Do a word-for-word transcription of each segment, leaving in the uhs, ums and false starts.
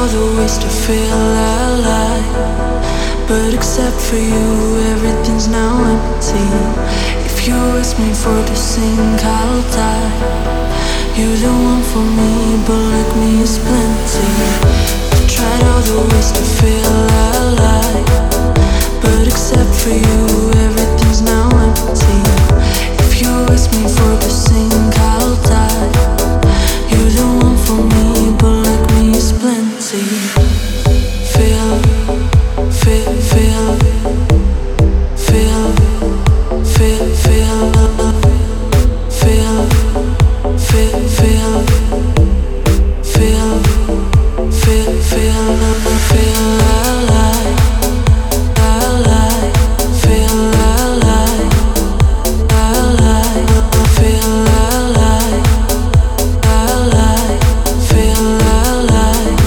all the ways to feel alive, but except for you, everything's now empty. If you ask me for to sink, I'll die. You're the one for me, but like me is plenty. I've tried all the ways to feel alive, but except for you, everything's now empty. If you ask me for to sink, I'll die. You're the one for me, but like me is plenty. Feel, feel, feel, feel, feel, feel, feel, feel, feel, feel, feel, feel, feel alive, alive, feel alive, alive, feel alive, alive, feel alive,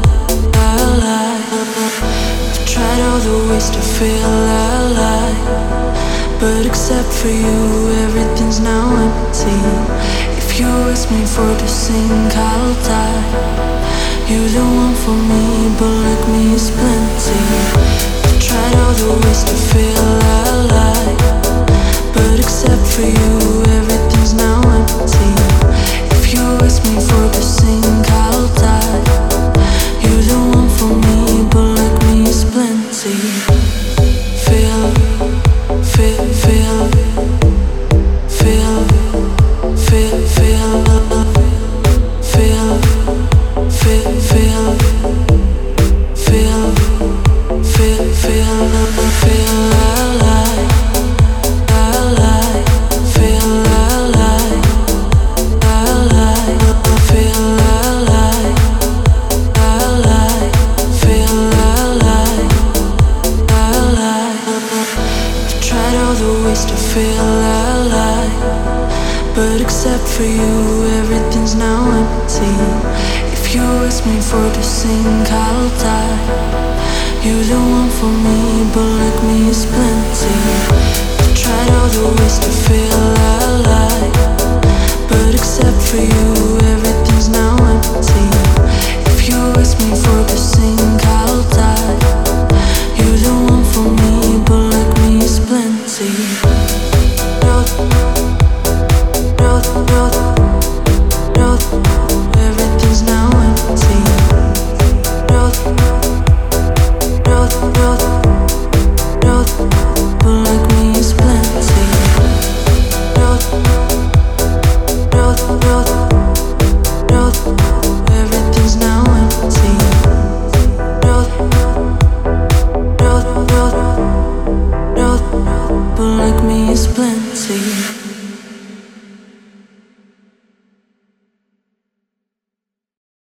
alive. I've tried all the ways to feel alive, but except for you, everything's now empty. If you ask me for to sink, I'll die. You're the one for me, but like me is plenty. I've tried all the ways to feel alive, but except for you, everything's now empty. If you ask me for to sink, I'll die. You're the one for me, but like me is plenty. Feel, feel, feel, feel, feel, feel, feel, feel, feel, feel, feel, feel, feel alive, alive, feel alive, alive, feel alive, alive, feel alive, alive. I've tried all the ways to feel alive, but except for you, everything's now empty. If you ask me for to sink, I'll die. You're the one for me, but like me is plenty. I've tried all the ways to feel alive, but except for you, everything's now empty. If you ask me for to sink, I'll die. You're the one for me, but like me is plenty. Everything's now empty. But like me is plenty. Everything's now empty. But like me is plenty.